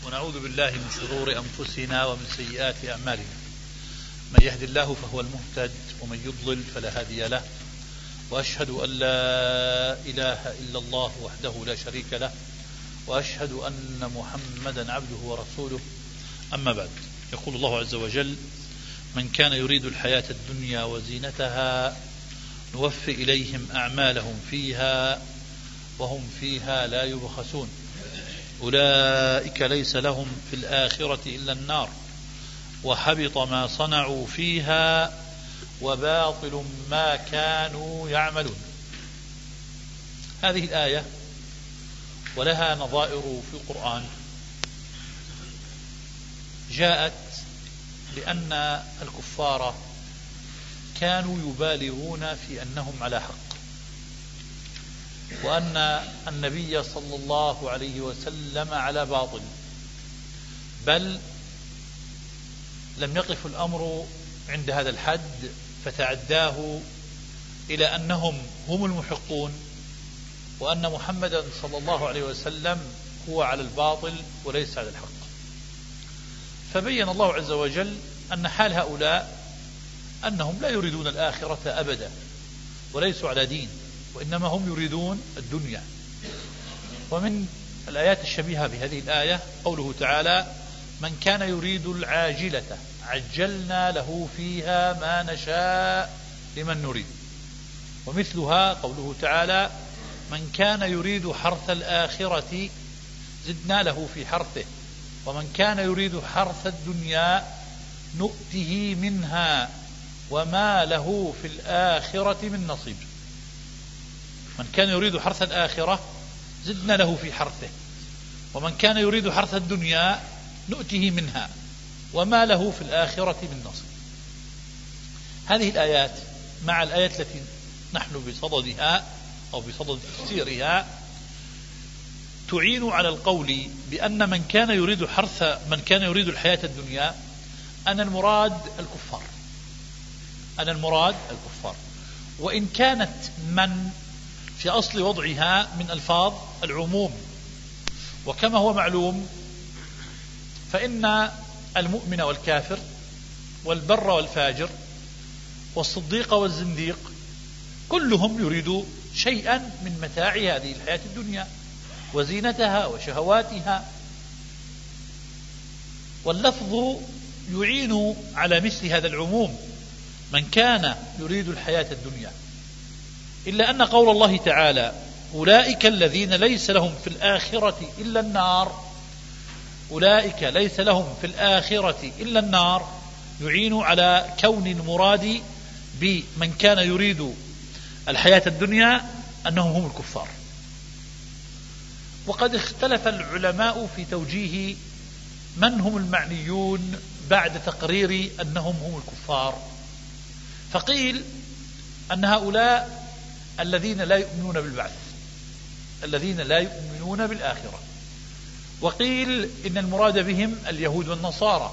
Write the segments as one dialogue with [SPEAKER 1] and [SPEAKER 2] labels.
[SPEAKER 1] ونعوذ بالله من شرور أنفسنا ومن سيئات أعمالنا. من يهد الله فهو المهتد ومن يضلل فلا هادي له، وأشهد أن لا إله إلا الله وحده لا شريك له، وأشهد أن محمدا عبده ورسوله. أما بعد، يقول الله عز وجل: من كان يريد الحياة الدنيا وزينتها نوفي إليهم أعمالهم فيها وهم فيها لا يبخسون، أولئك ليس لهم في الآخرة إلا النار وحبط ما صنعوا فيها وباطل ما كانوا يعملون. هذه الآية ولها نظائر في القرآن جاءت لأن الكفار كانوا يبالغون في أنهم على حق، وأن النبي صلى الله عليه وسلم على باطل، بل لم يقف الأمر عند هذا الحد فتعداه إلى أنهم هم المحقون، وأن محمدا صلى الله عليه وسلم هو على الباطل وليس على الحق. فبين الله عز وجل أن حال هؤلاء أنهم لا يريدون الآخرة أبدا وليسوا على دين، وإنما هم يريدون الدنيا. ومن الآيات الشبيهة بهذه الآية قوله تعالى: من كان يريد العاجلة عجلنا له فيها ما نشاء لمن نريد. ومثلها قوله تعالى: من كان يريد حرث الآخرة زدنا له في حرثه ومن كان يريد حرث الدنيا نؤته منها وما له في الآخرة من نصيب. من كان يريد حرث الآخرة زدنا له في حرثه، ومن كان يريد حرث الدنيا نؤته منها وما له في الآخرة من نصيب. هذه الآيات مع الآيات التي نحن بصددها أو بصدد تفسيرها تعين على القول بأن من كان يريد الحياة الدنيا أن المراد الكفار، وإن كانت من في أصل وضعها من ألفاظ العموم. وكما هو معلوم فإن المؤمن والكافر والبر والفاجر والصديق والزنديق كلهم يريدوا شيئا من متاع هذه الحياة الدنيا وزينتها وشهواتها، واللفظ يعين على مثل هذا العموم: من كان يريد الحياة الدنيا. إلا أن قول الله تعالى: أولئك الذين ليس لهم في الآخرة إلا النار، أولئك ليس لهم في الآخرة إلا النار، يعين على كون المراد بمن كان يريد الحياة الدنيا أنهم هم الكفار. وقد اختلف العلماء في توجيه من هم المعنيون بعد تقرير أنهم هم الكفار. فقيل أن هؤلاء الذين لا يؤمنون بالبعث، الذين لا يؤمنون بالآخرة. وقيل إن المراد بهم اليهود والنصارى.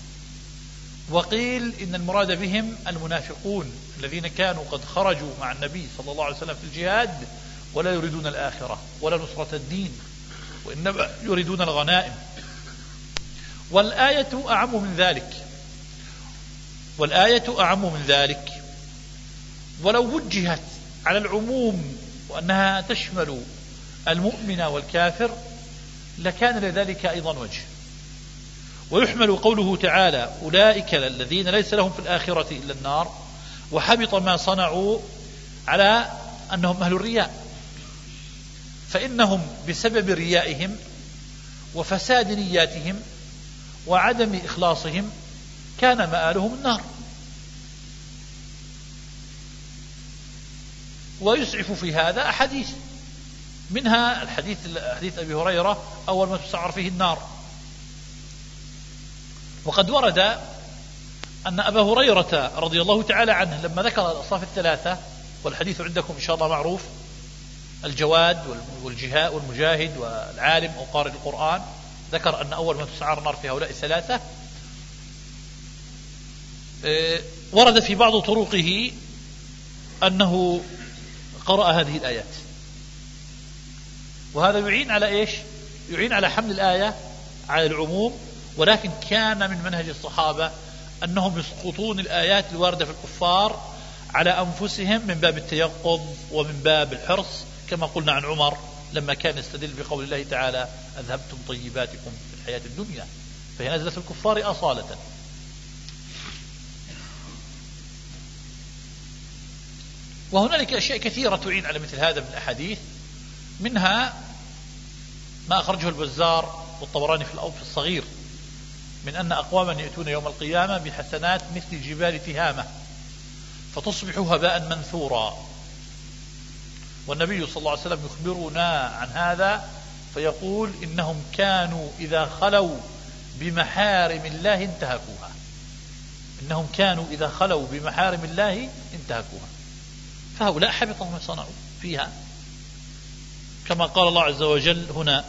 [SPEAKER 1] وقيل إن المراد بهم المنافقون الذين كانوا قد خرجوا مع النبي صلى الله عليه وسلم في الجهاد ولا يريدون الآخرة ولا نصرة الدين، وإنما يريدون الغنائم. والآية أعم من ذلك، ولو وجهت على العموم وأنها تشمل المؤمن والكافر لكان لذلك أيضا وجه. ويحمل قوله تعالى: أولئك الذين ليس لهم في الآخرة إلا النار وحبط ما صنعوا على أنهم أهل الرياء، فإنهم بسبب ريائهم وفساد نياتهم وعدم إخلاصهم كان مآلهم النار. ويسعف في هذا أحاديث، منها حديث أبي هريرة: أول ما تسعر فيه النار. وقد ورد أن أبا هريرة رضي الله تعالى عنه لما ذكر الأصناف الثلاثة، والحديث عندكم إن شاء الله معروف: الجواد والمجاهد والعالم أو قارئ القرآن، ذكر أن أول ما تسعر النار في هؤلاء الثلاثة. ورد في بعض طرقه أنه قرأ هذه الآيات. وهذا يعين على إيش؟ يعين على حمل الآية على العموم، ولكن كان من منهج الصحابة أنهم يسقطون الآيات الواردة في الكفار على أنفسهم من باب التيقظ ومن باب الحرص، كما قلنا عن عمر لما كان يستدل بقول الله تعالى أذهبتم طيباتكم في الحياة الدنيا، فهي نزلت في الكفار أصالة. وهنالك أشياء كثيرة تعين على مثل هذا من الأحاديث، منها ما أخرجه البزار والطبراني في الصغير من أن أقواما يأتون يوم القيامة بحسنات مثل جبال تهامة فتصبح هباء منثورا، والنبي صلى الله عليه وسلم يخبرنا عن هذا فيقول إنهم كانوا إذا خلوا بمحارم الله انتهكوها، إنهم كانوا إذا خلوا بمحارم الله انتهكوها، فهؤلاء حبط ما صنعوا فيها، كما قال الله عز وجل هنا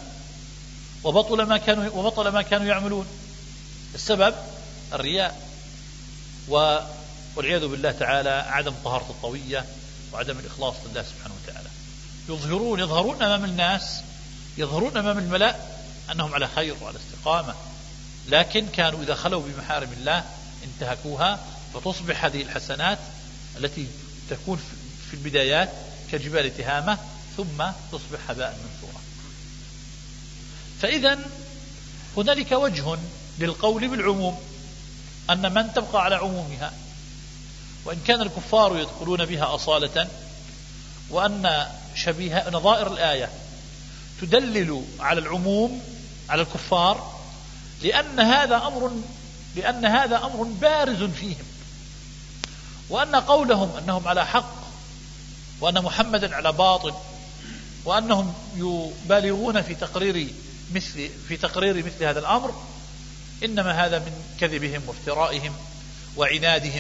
[SPEAKER 1] وبطل ما كانوا يعملون. السبب الرياء والعياذ بالله تعالى عدم طهارة الطوية وعدم الإخلاص لله سبحانه وتعالى. يظهرون أمام الناس، يظهرون أمام الملأ أنهم على خير وعلى استقامة، لكن كانوا إذا خلوا بمحارم الله انتهكوها، فتصبح هذه الحسنات التي تكون في البدايات كجبال تهامة ثم تصبح هباء منثورا. فإذا هنالك وجه للقول بالعموم أن من تبقى على عمومها، وإن كان الكفار يدخلون بها أصالة، وأن شبيه نظائر الآية تدلل على العموم على الكفار، لأن هذا أمر بارز فيهم، وأن قولهم أنهم على حق وأن محمدا على باطل وأنهم يبالغون في تقرير مثل هذا الأمر، إنما هذا من كذبهم وافترائهم وعنادهم،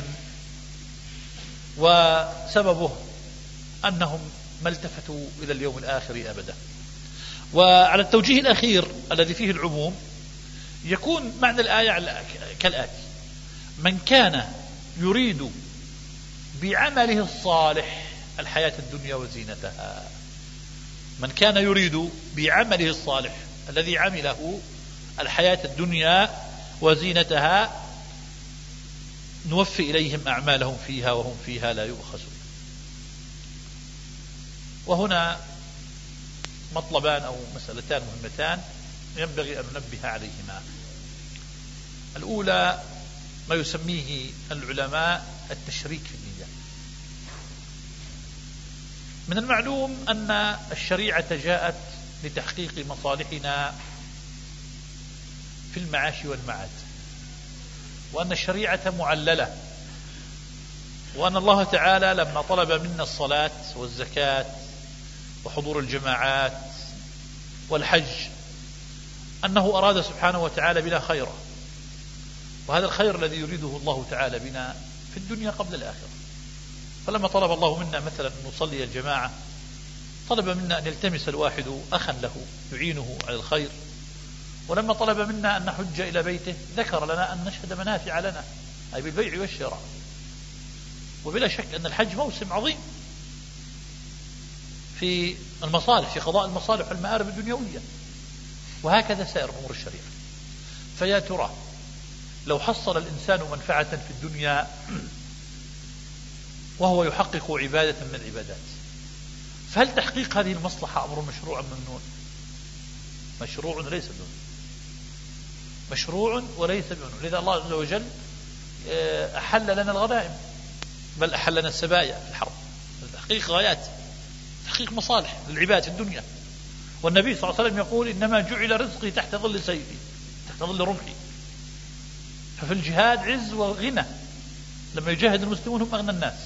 [SPEAKER 1] وسببه أنهم ما التفتوا إلى اليوم الآخر أبدا. وعلى التوجيه الأخير الذي فيه العموم يكون معنى الآية كالآتي: من كان يريد بعمله الصالح الحياة الدنيا وزينتها، من كان يريد بعمله الصالح الذي عمله الحياة الدنيا وزينتها نوفي إليهم أعمالهم فيها وهم فيها لا يؤخسون. وهنا مطلبان أو مسألتان مهمتان ينبغي أن ننبه عليهما. الأولى ما يسميه العلماء التشريك في النية. من المعلوم أن الشريعة جاءت لتحقيق مصالحنا في المعاش والمعاد، وأن الشريعة معللة، وأن الله تعالى لما طلب منا الصلاة والزكاة وحضور الجماعات والحج أنه أراد سبحانه وتعالى بنا خيرا، وهذا الخير الذي يريده الله تعالى بنا في الدنيا قبل الآخرة. فلما طلب الله منا مثلا أن نصلي الجماعة طلب منا أن يلتمس الواحد أخا له يعينه على الخير، ولما طلب منا أن نحج إلى بيته ذكر لنا أن نشهد منافع لنا، أي بالبيع والشراء. وبلا شك أن الحج موسم عظيم في المصالح، في قضاء المصالح والمآرب الدنيوية، وهكذا سائر أمور الشريعة. فيا ترى لو حصل الإنسان منفعة في الدنيا وهو يحقق عبادة من العبادات، فهل تحقيق هذه المصلحة أمر مشروع ممنوع؟ مشروع ليس بممنوع، مشروع وليس بممنوع. لذا الله عز وجل أحل لنا الغنائم، بل أحل لنا السبايا في الحرب، تحقيق غايات، تحقيق مصالح للعباد في الدنيا. والنبي صلى الله عليه وسلم يقول: إنما جعل رزقي تحت ظل سيفي، تحت ظل رمحي. ففي الجهاد عز وغنى، لما يجاهد المسلمون هم أغنى الناس.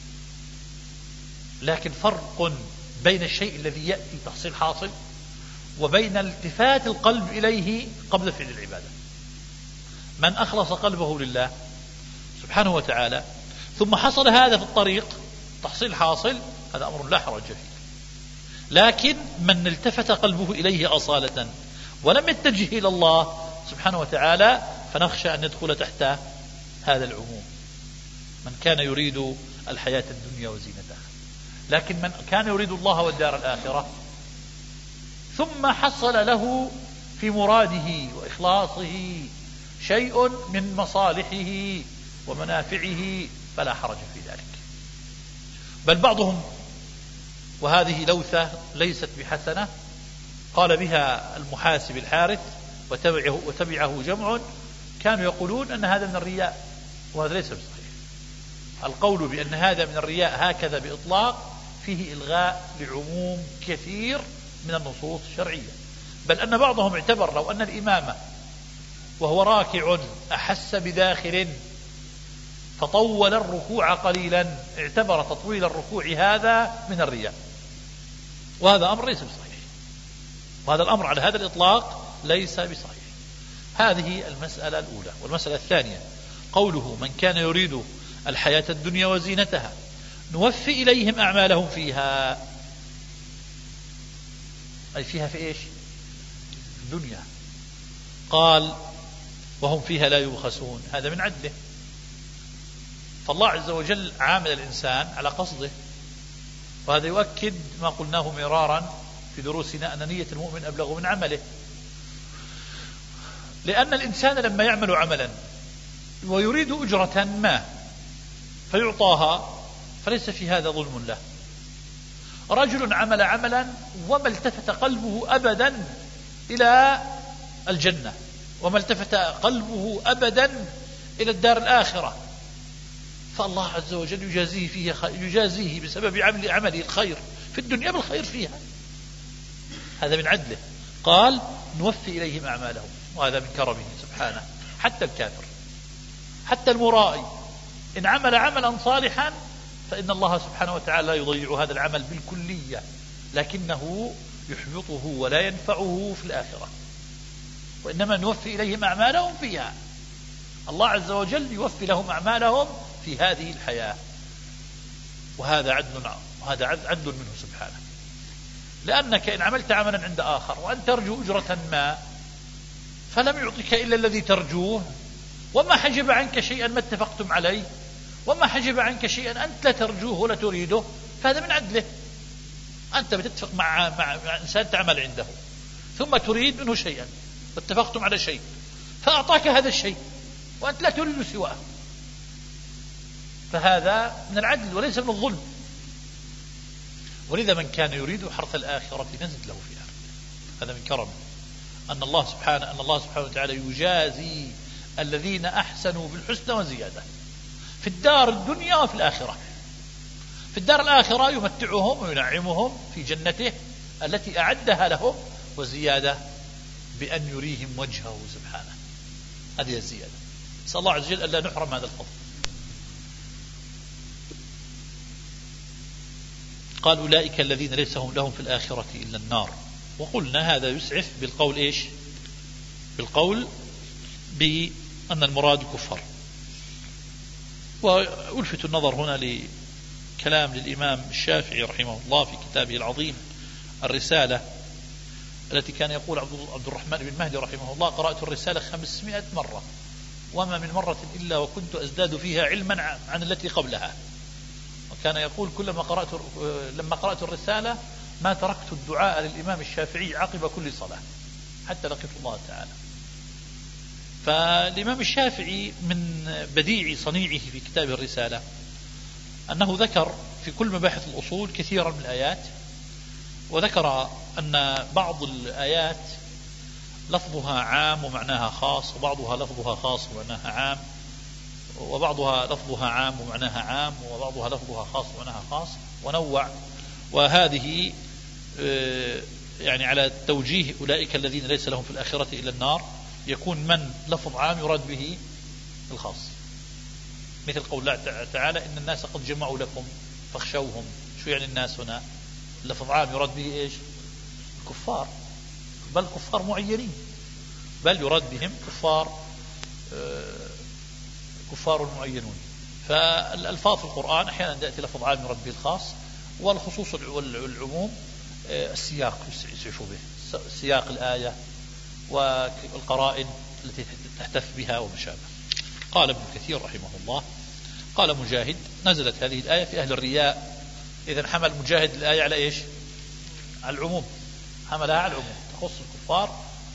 [SPEAKER 1] لكن فرق بين الشيء الذي يأتي تحصيل حاصل وبين التفات القلب إليه قبل فعل العبادة. من أخلص قلبه لله سبحانه وتعالى ثم حصل هذا في الطريق تحصيل حاصل، هذا أمر لا حرج فيه. لكن من التفت قلبه إليه أصالة ولم يتجه إلى الله سبحانه وتعالى فنخشى أن يدخل تحت هذا العموم، من كان يريد الحياة الدنيا وزينتها. لكن من كان يريد الله والدار الآخرة ثم حصل له في مراده وإخلاصه شيء من مصالحه ومنافعه فلا حرج في ذلك. بل بعضهم، وهذه لوثة ليست بحسنة، قال بها المحاسب الحارث وتبعه جمع، كانوا يقولون أن هذا من الرياء، وهذا ليس بصحيح. القول بأن هذا من الرياء هكذا بإطلاق فيه إلغاء لعموم كثير من النصوص الشرعية. بل أن بعضهم اعتبر لو أن الإمام وهو راكع أحس بداخل فطول الركوع قليلا، اعتبر تطويل الركوع هذا من الرياء، وهذا أمر ليس بصحيح، وهذا الأمر على هذا الإطلاق ليس بصحيح. هذه المسألة الأولى. والمسألة الثانية قوله من كان يريد الحياة الدنيا وزينتها نوفي إليهم أعمالهم فيها، أي فيها في إيش؟ الدنيا. قال وهم فيها لا يبخسون، هذا من عدله. فالله عز وجل عامل الإنسان على قصده، وهذا يؤكد ما قلناه مرارا في دروسنا أن نية المؤمن أبلغ من عمله. لأن الإنسان لما يعمل عملا ويريد أجرة ما فيعطاها فليس في هذا ظلم له. رجل عمل عملا وما التفت قلبه أبدا إلى الجنة، وما التفت قلبه أبدا إلى الدار الآخرة، فالله عز وجل يجازيه بسبب عمله الخير في الدنيا بالخير فيها. هذا من عدله. قال نوفي إليهم أعمالهم، وهذا من كرمه سبحانه. حتى الكافر، حتى المرائي إن عمل عملا صالحا فإن الله سبحانه وتعالى لا يضيع هذا العمل بالكلية، لكنه يحبطه ولا ينفعه في الآخرة، وإنما نوفي إليهم أعمالهم فيها. الله عز وجل يوفي لهم أعمالهم في هذه الحياة، وهذا عدل منه سبحانه. لأنك إن عملت عملا عند آخر وأن ترجو أجرة ما فلم يعطيك إلا الذي ترجوه، وما حجب عنك شيئا ما اتفقتم عليه، وما حجب عنك شيئا أنت لا ترجوه ولا تريده، فهذا من عدله. أنت بتتفق مع إنسان تعمل عنده ثم تريد منه شيئا واتفقتم على شيء فأعطاك هذا الشيء وأنت لا تريد سواه، فهذا من العدل وليس من الظلم. ولذا من كان يريد حرث الآخرة نزد له فيها. هذا من كرم أن الله سبحانه وتعالى يجازي الذين أحسنوا بالحسنى وزيادة في الدار الدنيا وفي الآخرة. في الدار الآخرة يمتعهم وينعمهم في جنته التي أعدها لهم، وزيادة بأن يريهم وجهه سبحانه. هذه الزيادة. نسأل الله عز وجل ألا نحرم هذا الفضل. قال أولئك الذين ليس لهم في الآخرة إلا النار. وقلنا هذا يسعف بالقول إيش؟ بالقول بأن المراد كفر. وألفت النظر هنا لكلام للإمام الشافعي رحمه الله في كتابه العظيم الرسالة، التي كان يقول عبد الرحمن بن مهدي رحمه الله قرأت الرسالة 500 مرة وما من مرة إلا وكنت أزداد فيها علما عن التي قبلها. وكان يقول لما قرأت الرسالة ما تركت الدعاء للإمام الشافعي عقب كل صلاة حتى لقيت الله تعالى. فالإمام الشافعي من بديع صنيعه في كتاب الرسالة أنه ذكر في كل مباحث الأصول كثيرا من الآيات، وذكر أن بعض الآيات لفظها عام ومعناها خاص، وبعضها لفظها خاص ومعناها عام، وبعضها لفظها عام ومعناها عام، وبعضها لفظها خاص ومعناها خاص، ونوع. وهذه يعني على توجيه أولئك الذين ليس لهم في الآخرة إلا النار يكون من لفظ عام يراد به الخاص، مثل قول الله تعالى إن الناس قد جمعوا لكم فاخشوهم. شو يعني الناس هنا؟ لفظ عام يراد به إيش؟ الكفار، بل كفار معينين، بل يراد بهم كفار معينون. فالألفاظ في القرآن أحيانا تأتي لفظ عام يراد به الخاص، والخصوص والعموم السياق يسعف به، سياق الآية والقرائن التي تحتف بها وما شابه. قال ابن كثير رحمه الله قال مجاهد نزلت هذه الآية في أهل الرياء. إذن حمل مجاهد الآية على إيش؟ على العموم، حملها على العموم، تخص الكفار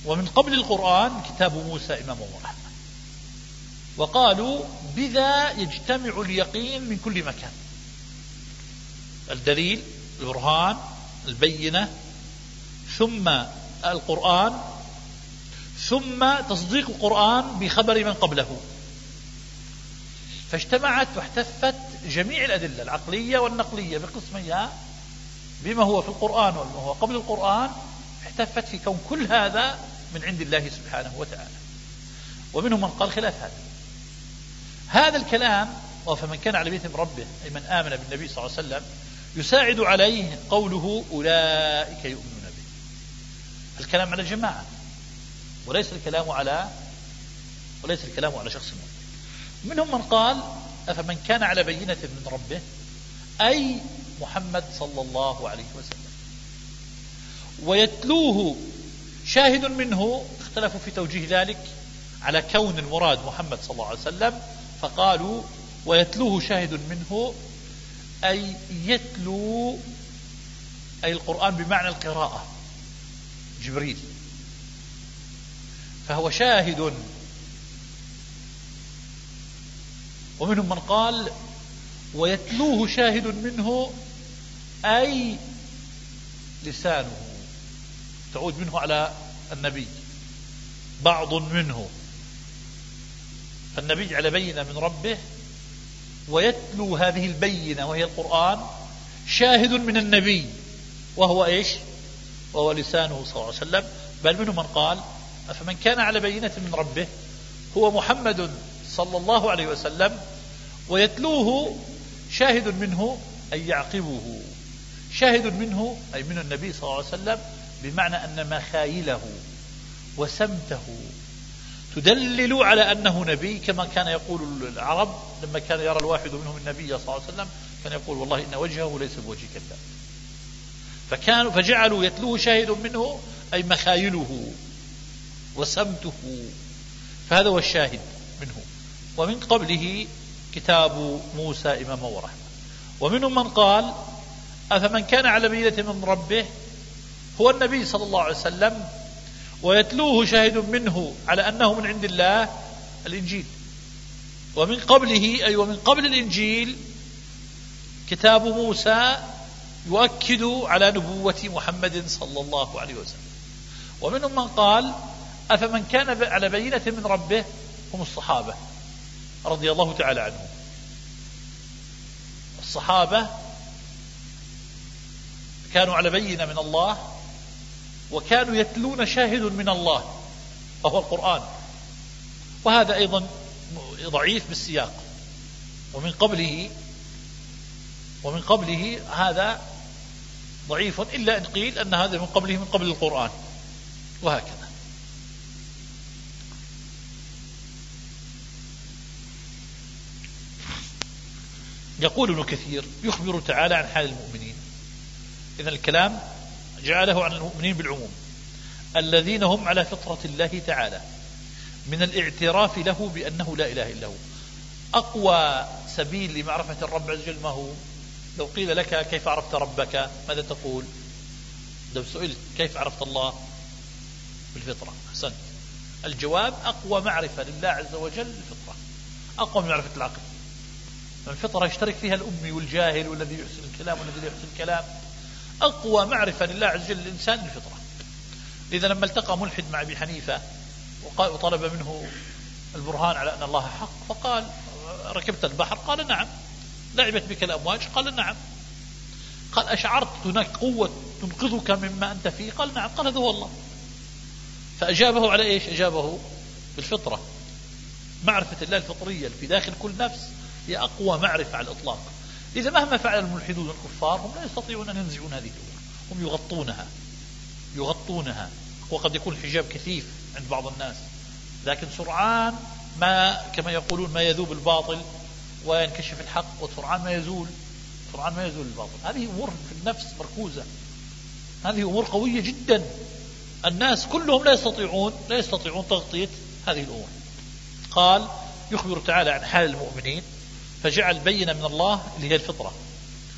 [SPEAKER 1] ومن قبل القرآن كتاب موسى إماما ورحمة. وقالوا بذا يجتمع اليقين من كل مكان، الدليل، البرهان، البينة، ثم القرآن، ثم تصديق القرآن بخبر من قبله. فاجتمعت واحتفت جميع الأدلة العقلية والنقلية بقسميها بما هو في القرآن وما هو قبل القرآن، احتفت في كون كل هذا من عند الله سبحانه وتعالى. ومنهم من قال خلاف هذا الكلام. فمن كان على بيت من ربه أي من آمن بالنبي صلى الله عليه وسلم يساعد عليه قوله أولئك يؤمنون به. الكلام على الجماعة وليس الكلام على شخص واحد. منهم من قال أفمن كان على بينة من ربه أي محمد صلى الله عليه وسلم ويتلوه شاهد منه. اختلفوا في توجيه ذلك على كون المراد محمد صلى الله عليه وسلم، فقالوا ويتلوه شاهد منه أي يتلو أي القرآن بمعنى القراءة، جبريل، فهو شاهد. ومنهم من قال ويتلوه شاهد منه أي لسانه، تعود منه على النبي بعض منه، فالنبي على بينة من ربه ويتلو هذه البينة وهي القرآن شاهد من النبي وهو إيش؟ وهو لسانه صلى الله عليه وسلم. بل منهم من قال فمن كان على بينة من ربه هو محمد صلى الله عليه وسلم ويتلوه شاهد منه أي يعقبه، شاهد منه أي من النبي صلى الله عليه وسلم، بمعنى أن مخايله وسمته تدلل على أنه نبي، كما كان يقول العرب لما كان يرى الواحد منهم النبي صلى الله عليه وسلم كان يقول والله إن وجهه ليس بوجه كذاب. فجعلوا يتلوه شاهد منه أي مخايله وسمته، فهذا هو الشاهد منه. ومن قبله كتاب موسى إماما ورحمة. ومنهم من قال أفمن كان على بينة من ربه هو النبي صلى الله عليه وسلم ويتلوه شاهد منه على أنه من عند الله الإنجيل. ومن قبله أي ومن قبل الإنجيل كتاب موسى يؤكد على نبوة محمد صلى الله عليه وسلم. ومنهم من قال أفمن كان على بينة من ربه هم الصحابة رضي الله تعالى عنهم. الصحابة كانوا على بينة من الله وكانوا يتلون شاهد من الله وهو القرآن، وهذا أيضا ضعيف بالسياق. ومن قبله هذا ضعيف إلا إن قيل أن هذا من قبله من قبل القرآن، وهكذا. يقول ابن كثير يخبر تعالى عن حال المؤمنين. إذن الكلام جعله عن المؤمنين بالعموم الذين هم على فطرة الله تعالى من الاعتراف له بأنه لا إله إلا هو. أقوى سبيل لمعرفة الرب عز وجل ما هو؟ لو قيل لك كيف عرفت ربك ماذا تقول؟ لو سئلت كيف عرفت الله؟ بالفطرة. أحسنت. الجواب أقوى معرفة لله عز وجل الفطرة، أقوى من معرفة العقل. الفطرة يشترك فيها الأمي والجاهل والذي يحسن الكلام والذي لا يحسن الكلام. أقوى معرفة لله عز وجل الإنسان الفطرة. إذا لما التقى ملحد مع أبي حنيفة وطلب منه البرهان على أن الله حق فقال ركبت البحر؟ قال نعم. لعبت بك الأمواج؟ قال نعم. قال أشعرت هناك قوة تنقذك مما أنت فيه؟ قال نعم. قال هذا هو الله. فأجابه على إيش؟ أجابه بالفطرة. معرفة الله الفطرية في داخل كل نفس هي أقوى معرفة على الإطلاق. إذا مهما فعل الملحدون الكفار هم لا يستطيعون أن ينزعون هذه الأمور، هم يغطونها، وقد يكون الحجاب كثيف عند بعض الناس، لكن سرعان ما كما يقولون ما يذوب الباطل وينكشف الحق، وسرعان ما يزول الباطل. هذه أمور في النفس مركوزة، هذه أمور قوية جدا. الناس كلهم لا يستطيعون تغطية هذه الأمور. قال يخبر تعالى عن حال المؤمنين فجعل بينة من الله اللي هي الفطرة.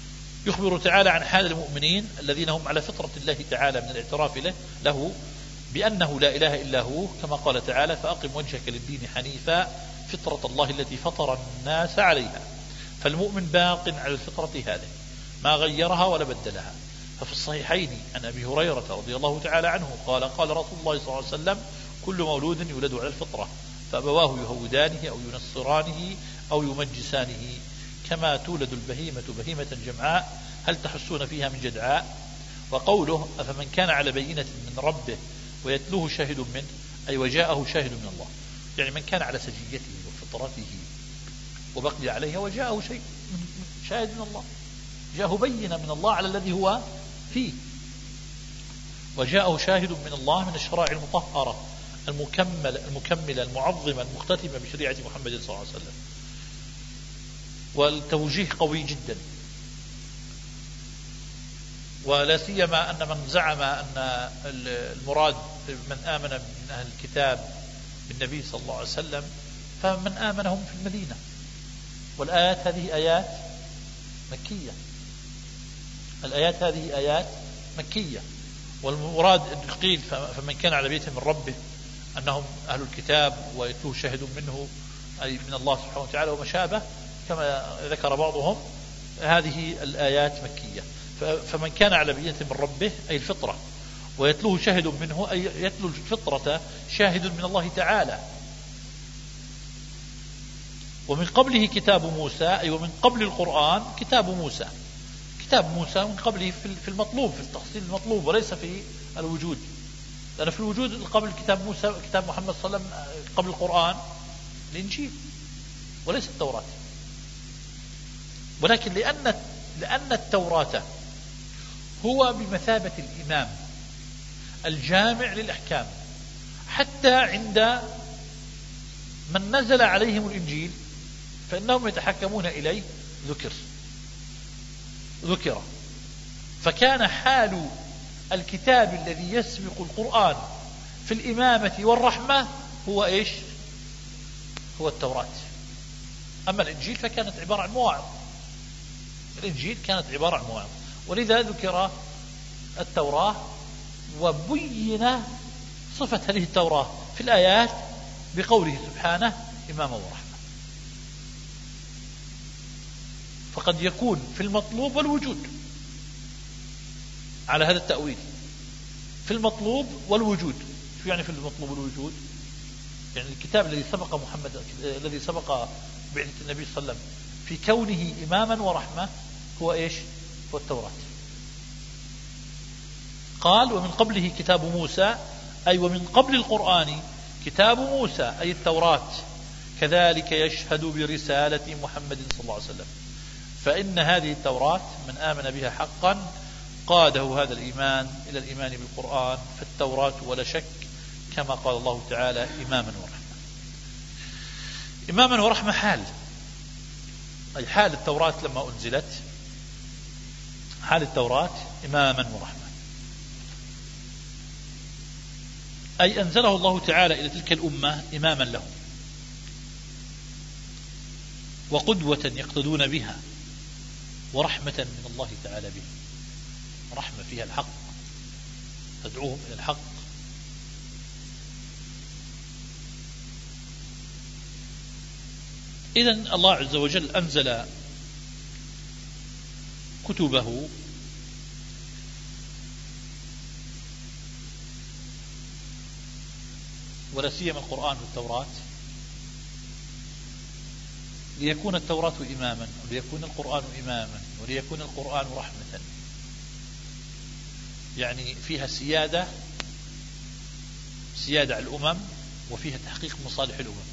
[SPEAKER 1] يخبر تعالى عن حال المؤمنين الذين هم على فطرة الله تعالى من الاعتراف له بأنه لا إله إلا هو، كما قال تعالى: فأقم وجهك للدين حنيفا فطرة الله التي فطر الناس عليها. فالمؤمن باق على الفطرة هذه ما غيرها ولا بدلها. ففي الصحيحين عن أبي هريرة رضي الله تعالى عنه قال: قال رسول الله صلى الله عليه وسلم: كل مولود يولد على الفطرة فأبواه يهودانه أو ينصرانه أو يمجسانه، كما تولد البهيمة بهيمة جمعاء هل تحسون فيها من جدعاء. وقوله: أفمن كان على بينة من ربه ويتلوه شاهد منه، أي وجاءه شاهد من الله، يعني من كان على سجيته وفطرته وبقي عليها وجاءه شيء شاهد من الله، جاءه بينة من الله على الذي هو فيه، وجاءه شاهد من الله من الشرائع المطهرة المكملة المعظمة المختتمة بشريعة محمد صلى الله عليه وسلم. والتوجيه قوي جدا، ولا سيما أن من زعم أن المراد من آمن من أهل الكتاب بالنبي صلى الله عليه وسلم فمن آمنهم في المدينة، والآيات هذه آيات مكية، الآيات هذه آيات مكية. والمراد أن قيل فمن كان على بيته من ربه أنهم أهل الكتاب ويتلوه شاهد منه أي من الله سبحانه وتعالى وما شابه، كما ذكر بعضهم، هذه الآيات مكية. فمن كان على بينة من ربه أي الفطرة، ويتلوه شاهد منه أي يتلو الفطرة شاهد من الله تعالى. ومن قبله كتاب موسى أي ومن قبل القرآن كتاب موسى، كتاب موسى من قبله في المطلوب، في التحصيل المطلوب، وليس في الوجود، لأن في الوجود قبل كتاب موسى كتاب محمد صلى الله عليه وسلم قبل القرآن الإنجيل وليس التوراة. ولكن لأن التوراة هو بمثابة الإمام الجامع للأحكام، حتى عند من نزل عليهم الإنجيل فإنهم يتحكمون إليه ذكر. فكان حال الكتاب الذي يسبق القرآن في الإمامة والرحمة هو إيش؟ هو التوراة. أما الإنجيل فكانت عبارة عن مواعظ، الإنجيل كانت عبارة عن مواعظ، ولذا ذكر التوراة وبين صفة هذه التوراة في الآيات بقوله سبحانه إماما ورحمة. فقد يكون في المطلوب والوجود على هذا التأويل، في المطلوب والوجود. شو يعني في المطلوب والوجود؟ يعني الكتاب الذي سبق الذي سبق بعثة النبي صلى الله عليه وسلم في كونه إماما ورحمة هو إيش؟ هو التوراة. قال: ومن قبله كتاب موسى أي ومن قبل القرآن كتاب موسى أي التوراة، كذلك يشهد برسالة محمد صلى الله عليه وسلم، فإن هذه التوراة من آمن بها حقا قاده هذا الإيمان إلى الإيمان بالقرآن، فالتوراة ولا شك كما قال الله تعالى إماما ورحمة. إماما ورحمة حال، أي حال التوراة لما أنزلت، حال التوراة إماما ورحمة، أي أنزله الله تعالى إلى تلك الأمة إماما لهم وقدوة يقتدون بها، ورحمة من الله تعالى به، رحمة فيها الحق تدعوهم إلى الحق. إذن الله عز وجل أنزل كتبه ولا سيما القرآن والتوراة ليكون التوراة إماما، وليكون القرآن إماما، وليكون القرآن رحمة، يعني فيها سيادة على الأمم، وفيها تحقيق مصالح الأمم،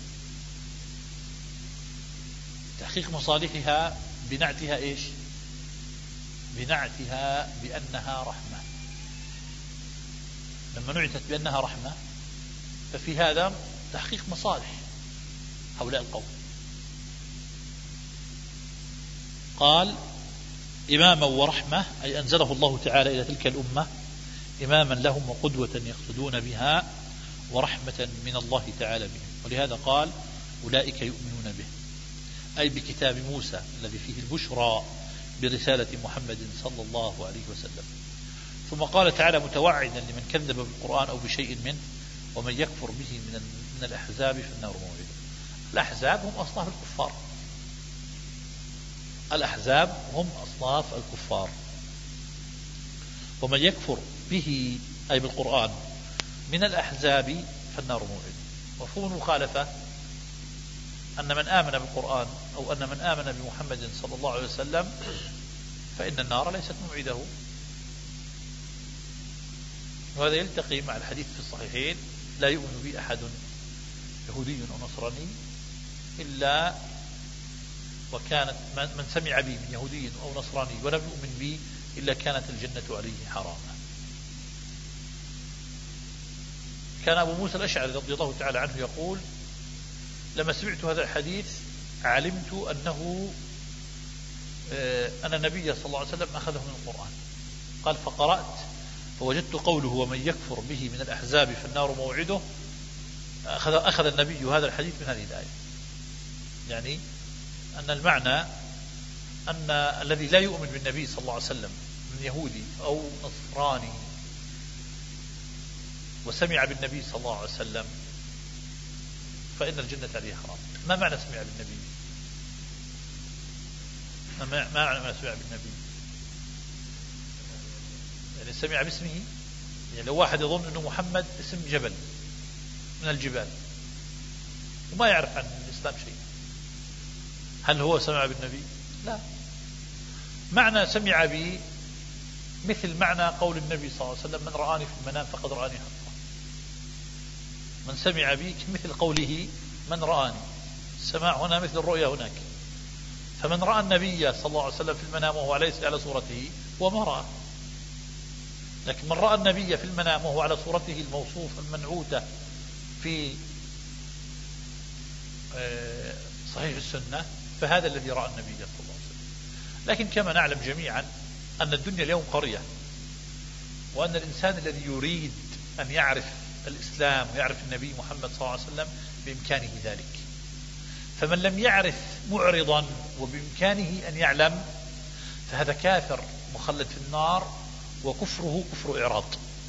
[SPEAKER 1] تحقيق مصالحها بنعتها إيش؟ بنعتها بأنها رحمة. لما نعتت بأنها رحمة ففي هذا تحقيق مصالح هؤلاء القوم. قال إماما ورحمة أي أنزله الله تعالى إلى تلك الأمة إماما لهم وقدوة يقتدون بها ورحمة من الله تعالى بهم. ولهذا قال أولئك يؤمنون به، أي بكتاب موسى الذي فيه البشرى برسالة محمد صلى الله عليه وسلم. ثم قال تعالى متوعدا لمن كذب بالقرآن أو بشيء منه: ومن يكفر به من الأحزاب فالنار موعده. الأحزاب هم أصناف الكفار، الأحزاب هم أصناف الكفار. ومن يكفر به أي بالقرآن من الأحزاب فالنار موعده. مفهوم المخالفة أن من آمن بالقرآن أو أن من آمن بمحمد صلى الله عليه وسلم فإن النار ليست موعده. وهذا يلتقي مع الحديث في الصحيحين: لا يؤمن بي أحد يهودي أو نصراني إلا وكانت من سمع بي من يهودي أو نصراني ولم يؤمن بي إلا كانت الجنة عليه حراما. كان أبو موسى الأشعري رضي الله تعالى عنه يقول: لما سمعت هذا الحديث علمت أن النبي صلى الله عليه وسلم أخذه من القرآن. قال: فقرأت فوجدت قوله: ومن يكفر به من الأحزاب فالنار موعده. أخذ النبي هذا الحديث من هذه الآية، يعني أن المعنى أن الذي لا يؤمن بالنبي صلى الله عليه وسلم من يهودي أو نصراني وسمع بالنبي صلى الله عليه وسلم فإن الجنة عليه حرام. ما معنى سمع بالنبي؟ ما معنى سمع بالنبي؟ يعني سمع باسمه. يعني لو واحد يظن أنه محمد اسم جبل من الجبال وما يعرف عن الإسلام شيء، هل هو سمع بالنبي؟ لا. معنى سمع بي مثل معنى قول النبي صلى الله عليه وسلم: من رآني في المنام فقد رآني حقا. من سمع بي مثل قوله: من رآني. السماع هنا مثل الرؤيا هناك. فمن رأى النبي صلى الله عليه وسلم في المنام وهو ليس على صورته هو ما رأى، لكن من رأى النبي في المنام وهو على صورته الموصوفة المنعوتة في صحيح السنة فهذا الذي رأى النبي صلى الله عليه وسلم. لكن كما نعلم جميعا أن الدنيا اليوم قرية، وأن الإنسان الذي يريد أن يعرف الإسلام ويعرف النبي محمد صلى الله عليه وسلم بإمكانه ذلك. فمن لم يعرف معرضا وبإمكانه أن يعلم فهذا كافر مخلد في النار، وكفره كفر إعراض.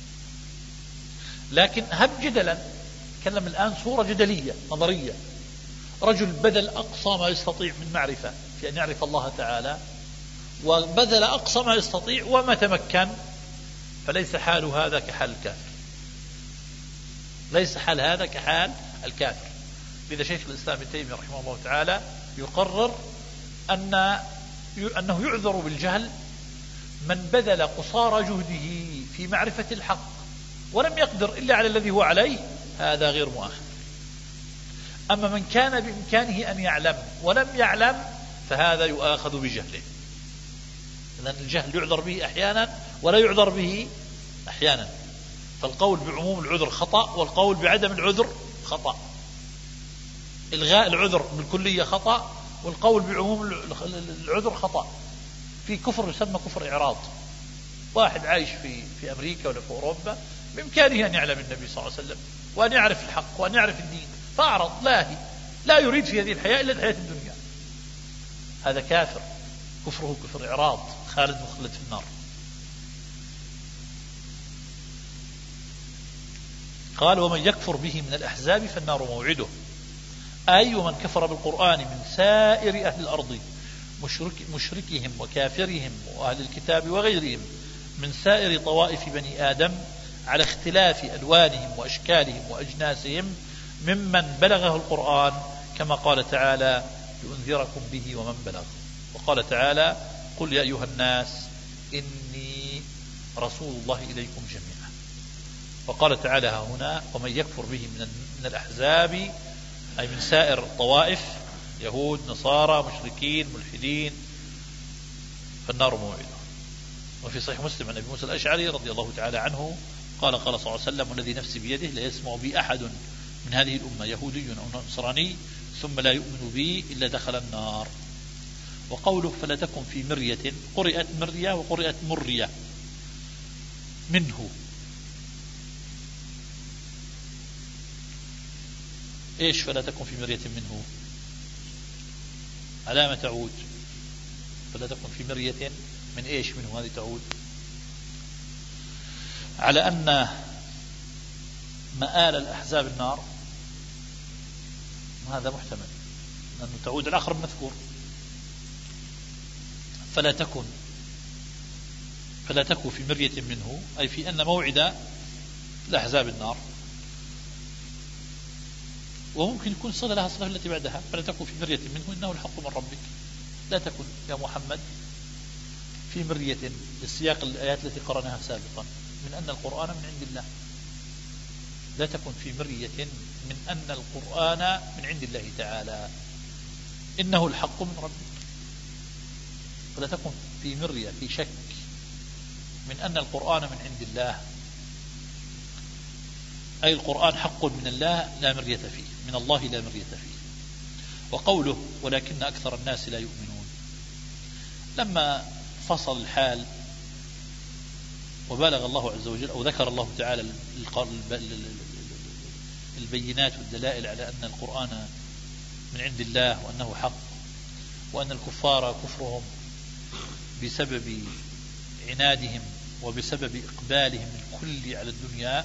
[SPEAKER 1] لكن هب جدلا، تكلم الآن صورة جدلية نظرية: رجل بذل أقصى ما يستطيع من معرفة في أن يعرف الله تعالى، وبذل أقصى ما يستطيع وما تمكن، فليس حال هذا كحال الكافر، ليس حال هذا كحال الكافر. لذا شيخ الإسلام ابن تيمية رحمه الله تعالى يقرر أنه يعذر بالجهل من بذل قصارى جهده في معرفة الحق ولم يقدر إلا على الذي هو عليه، هذا غير مؤاخذ. أما من كان بإمكانه أن يعلم ولم يعلم فهذا يؤاخذ بجهله. لأن الجهل يعذر به أحيانا ولا يعذر به أحيانا. فالقول بعموم العذر خطأ، والقول بعدم العذر خطأ. إلغاء العذر بالكلية خطأ، والقول بعموم العذر خطأ. في كفر يسمى كفر إعراض. واحد عايش في أمريكا ولا في أوروبا بإمكانه أن يعلم النبي صلى الله عليه وسلم وأن يعرف الحق وأن يعرف الدين، فأعرض لاهي لا يريد في هذه الحياة إلا الحياة الدنيا، هذا كافر، كفره كفر إعراض، خالد مخلد في النار. قال: ومن يكفر به من الأحزاب فالنار موعده. أي ومن كفر بالقرآن من سائر أهل الأرض، مشركهم وكافرهم وأهل الكتاب وغيرهم من سائر طوائف بني آدم على اختلاف ألوانهم وأشكالهم وأجناسهم ممن بلغه القرآن، كما قال تعالى: لأنذركم به ومن بلغ. وقال تعالى: قل يا أيها الناس إني رسول الله إليكم جميعا. وقال تعالى هنا: ومن يكفر به من الأحزاب، أي من سائر الطوائف، يهود نصارى مشركين ملحدين، فالنار موعده. وفي صحيح مسلم عن أبي موسى الأشعري رضي الله تعالى عنه قال: قال صلى الله عليه وسلم: والذي نفسي بيده لا يسمع بي أحد من هذه الأمة يهودي أو نصراني ثم لا يؤمن بي إلا دخل النار. وقوله: فلا تكن في مرية، قرئت مرية وقرئت مرية منه. إيش فلا تكن في مرية منه؟ علامة تعود. فلا تكن في مرية من إيش منه هذه تعود؟ على أن مآل الأحزاب النار، هذا محتمل أنه تعود الآخر المذكور. فلا تكن في مرية منه، أي في أن موعد الأحزاب النار. وممكن يكون صلة لها صلة التي بعدها، فلا تكن في مرية منه إنه الحق من ربك. لا تكن يا محمد في مرية للسياق الآيات التي قرأناها سابقا من أن القرآن من عند الله. لا تكن في مرية من أن القرآن من عند الله تعالى، إنه الحق من ربك. فلا تكن في مرية في شك من أن القرآن من عند الله، أي القرآن حق من الله لا مرية فيه، من الله لا مرية فيه. وقوله ولكن أكثر الناس لا يؤمنون، لما فصل الحال وبالغ الله عز وجل أو ذكر الله تعالى البينات والدلائل على أن القرآن من عند الله وأنه حق، وأن الكفار كفرهم بسبب عنادهم وبسبب إقبالهم الكلي على الدنيا،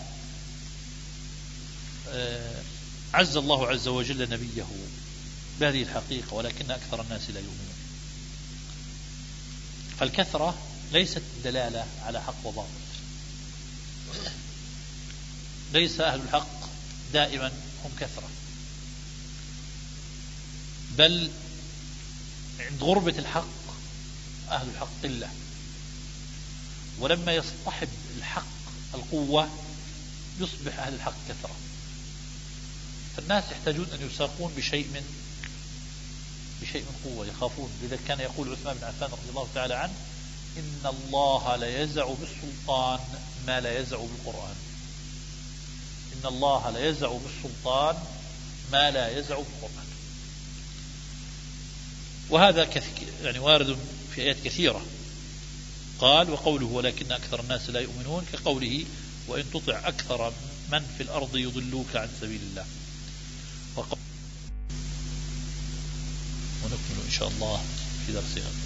[SPEAKER 1] عز الله عز وجل نبيه بهذه الحقيقة ولكن أكثر الناس لا يؤمنون. فالكثرة ليست دلالة على حق وباطل، ليس أهل الحق دائما هم كثرة، بل عند غربة الحق أهل الحق قلة، ولما يصطحب الحق القوة يصبح أهل الحق كثرة. فالناس يحتاجون أن يساقون بشيء من قوة، يخافون. لذلك كان يقول عثمان بن عفان رضي الله تعالى عنه إن الله لا يزع بالسلطان ما لا يزع بالقرآن. إن الله لا يزع بالسلطان ما لا يزع بالقرآن. وهذا يعني وارد في آيات كثيرة. قال وقوله ولكن أكثر الناس لا يؤمنون كقوله وإن تطع أكثر من في الأرض يضلوك عن سبيل الله. ونكمل إن شاء الله في درسنا.